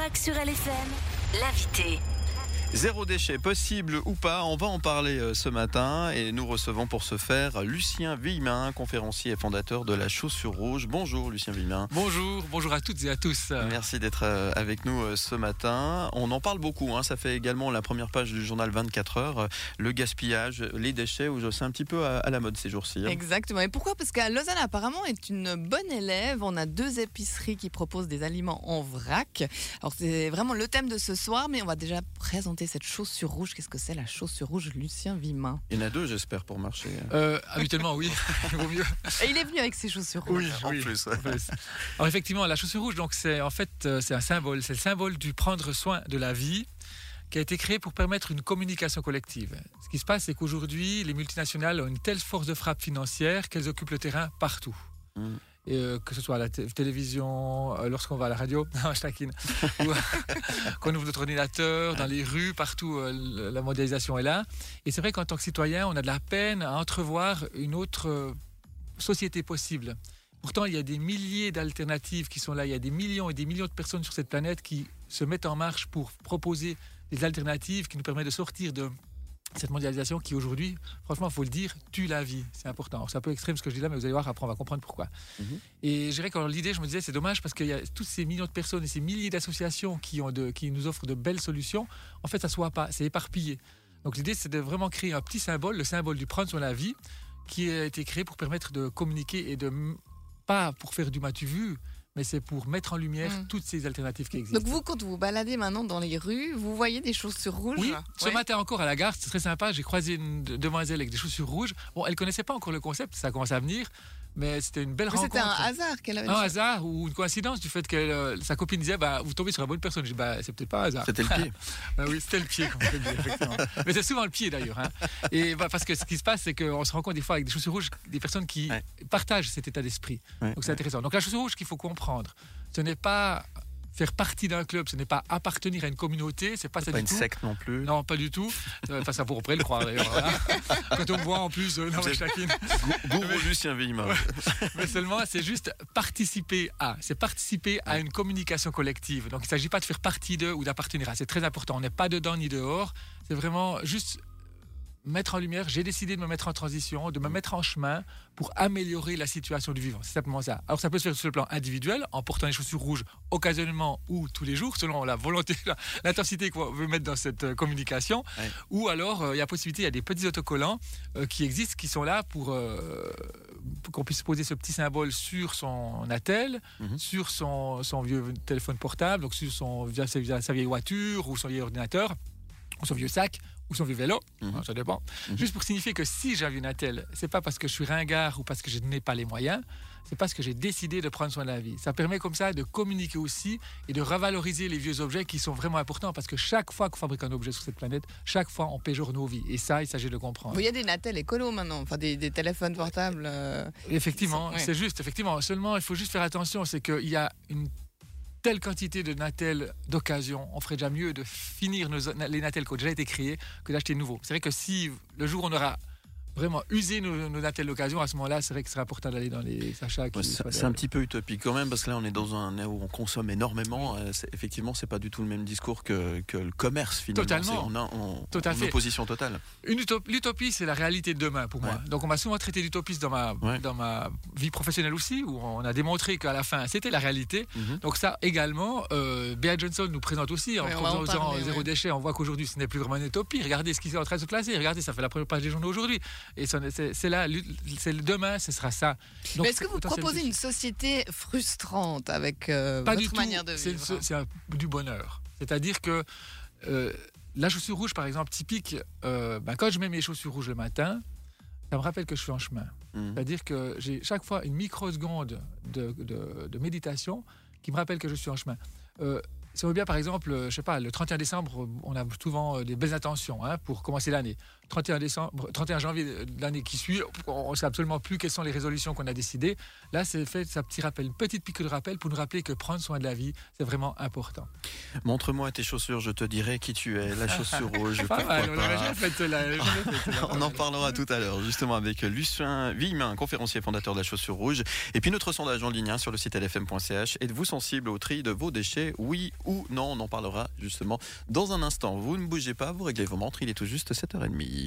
Jacques sur LFM, l'invité. Zéro déchet, possible ou pas, on va en parler ce matin et nous recevons pour ce faire Lucien Villemin, conférencier et fondateur de la Chaussure Rouge. Bonjour Lucien Villemin. Bonjour à toutes et à tous. Merci d'être avec nous ce matin. On en parle beaucoup, ça fait également la première page du journal 24 heures, le gaspillage, les déchets, où c'est un petit peu à la mode ces jours-ci. Exactement. Et pourquoi ? Parce qu'à Lausanne apparemment est une bonne élève. On a 2 épiceries qui proposent des aliments en vrac. Alors c'est vraiment le thème de ce soir, mais on va déjà présenter cette chaussure rouge. Qu'est-ce que c'est la chaussure rouge, Lucien Villemin ? Il y en a 2, j'espère, pour marcher. Habituellement, oui. Il vaut mieux. Et il est venu avec ses chaussures rouges. Oui, en plus. Alors effectivement, la chaussure rouge, donc c'est un symbole. C'est le symbole du prendre soin de la vie, qui a été créé pour permettre une communication collective. Ce qui se passe, c'est qu'aujourd'hui, les multinationales ont une telle force de frappe financière qu'elles occupent le terrain partout. Et que ce soit à la télévision, lorsqu'on va à la radio, non, je taquine, ou qu'on ouvre notre ordinateur, dans les rues, partout, la mondialisation est là. Et c'est vrai qu'en tant que citoyen, on a de la peine à entrevoir une autre société possible. Pourtant, il y a des milliers d'alternatives qui sont là. Il y a des millions et des millions de personnes sur cette planète qui se mettent en marche pour proposer des alternatives qui nous permettent de sortir de cette mondialisation qui aujourd'hui, franchement, il faut le dire, tue la vie. C'est important. Alors, c'est un peu extrême ce que je dis là, mais vous allez voir, après on va comprendre pourquoi. Et je dirais que l'idée, je me disais, c'est dommage parce qu'il y a tous ces millions de personnes et ces milliers d'associations qui nous offrent de belles solutions. En fait, ça ne se voit pas, c'est éparpillé. Donc l'idée, c'est de vraiment créer un petit symbole, le symbole du prendre soin de la vie, qui a été créé pour permettre de communiquer et pas pour faire du m'as-tu vu, mais c'est pour mettre en lumière toutes ces alternatives qui existent. Donc vous, quand vous vous baladez maintenant dans les rues, vous voyez des chaussures rouges ? Oui, ce matin encore à la gare, c'est très sympa, j'ai croisé une demoiselle avec des chaussures rouges. Bon, elle ne connaissait pas encore le concept, ça commence à venir, mais c'était une belle rencontre. C'était un hasard qu'elle avait. Un hasard ou une coïncidence du fait que sa copine disait vous tombez sur la bonne personne. Je dis c'est peut-être pas un hasard. C'était le pied. Oui, c'était le pied, comme on peut dire, effectivement. Mais c'est souvent le pied d'ailleurs. Et parce que ce qui se passe, c'est qu'on se rencontre des fois avec des chaussures rouges, des personnes qui partagent cet état d'esprit. Donc c'est intéressant. Donc la chaussure rouge qu'il faut comprendre, ce n'est pas faire partie d'un club, ce n'est pas appartenir à une communauté, c'est pas ça du tout. Pas une secte non plus. Non, pas du tout. Enfin, ça pourrait le croire d'ailleurs. Voilà. Quand on me voit en plus, non, je taquine. Gourou Lucien Villemin. Mais seulement, c'est juste participer à. C'est participer à une communication collective. Donc, il ne s'agit pas de faire partie de ou d'appartenir à. C'est très important. On n'est pas dedans ni dehors. C'est vraiment juste mettre en lumière, j'ai décidé de me mettre en transition, de me mettre en chemin pour améliorer la situation du vivant. C'est simplement ça. Alors ça peut se faire sur le plan individuel, en portant des chaussures rouges occasionnellement ou tous les jours, selon la volonté, l'intensité qu'on veut mettre dans cette communication. Ou alors, il y a possibilité, il y a des petits autocollants qui existent, qui sont là pour qu'on puisse poser ce petit symbole sur son attel, sur son vieux téléphone portable, donc sur sa vieille voiture ou son vieil ordinateur, ou son vieux sac, ou son vieux vélo, ça dépend. Juste pour signifier que si j'avais une attelle, c'est pas parce que je suis ringard ou parce que je n'ai pas les moyens, c'est parce que j'ai décidé de prendre soin de la vie. Ça permet comme ça de communiquer aussi et de revaloriser les vieux objets qui sont vraiment importants parce que chaque fois qu'on fabrique un objet sur cette planète, chaque fois on péjore nos vies. Et ça, il s'agit de comprendre. Il y a des Natel écolos maintenant, enfin des téléphones portables. Effectivement, c'est juste. Effectivement, seulement il faut juste faire attention, c'est qu'il y a une telle quantité de Natel d'occasion, on ferait déjà mieux de finir les Natel qui ont déjà été créés que d'acheter de nouveaux. C'est vrai que si le jour où on aura vraiment usé nos Natel d'occasion, à ce moment-là, c'est vrai que ce serait important d'aller dans les achats. C'est un petit peu utopique quand même, parce que là, on est dans un ère où on consomme énormément. Effectivement, c'est pas du tout le même discours que le commerce, finalement. Totalement. C'est en opposition totale. L'utopie, c'est la réalité de demain, pour moi. Donc, on m'a souvent traité d'utopiste dans ma vie professionnelle aussi, où on a démontré qu'à la fin, c'était la réalité. Donc ça, également, Bea Johnson nous présente aussi, en proposant zéro déchet, on voit qu'aujourd'hui, ce n'est plus vraiment une utopie. Regardez ce qui est en train de se placer. Regardez, ça fait la première page des journaux aujourd'hui. Et c'est là, c'est demain, ce sera ça. Donc, mais est-ce que vous proposez une société frustrante avec votre manière de vivre ? C'est du bonheur. C'est-à-dire que la chaussure rouge, par exemple, typique, quand je mets mes chaussures rouges le matin, ça me rappelle que je suis en chemin. C'est-à-dire que j'ai chaque fois une microseconde de méditation qui me rappelle que je suis en chemin. Ça veut bien, par exemple, je sais pas, le 31 décembre, on a souvent des belles intentions pour commencer l'année. 31 janvier de l'année qui suit, on ne sait absolument plus quelles sont les résolutions qu'on a décidées. Là, c'est fait sa petit rappel, une petite piqûre de rappel pour nous rappeler que prendre soin de la vie, c'est vraiment important. Montre-moi tes chaussures, je te dirai qui tu es. La chaussure rouge, pourquoi pas. On en parlera tout à l'heure, justement, avec Lucien Villemin, conférencier fondateur de la Chaussure Rouge. Et puis notre sondage en ligne sur le site lfm.ch. Êtes-vous sensible au tri de vos déchets, oui ou non, on en parlera justement dans un instant. Vous ne bougez pas, vous réglez vos montres, il est tout juste 7h30.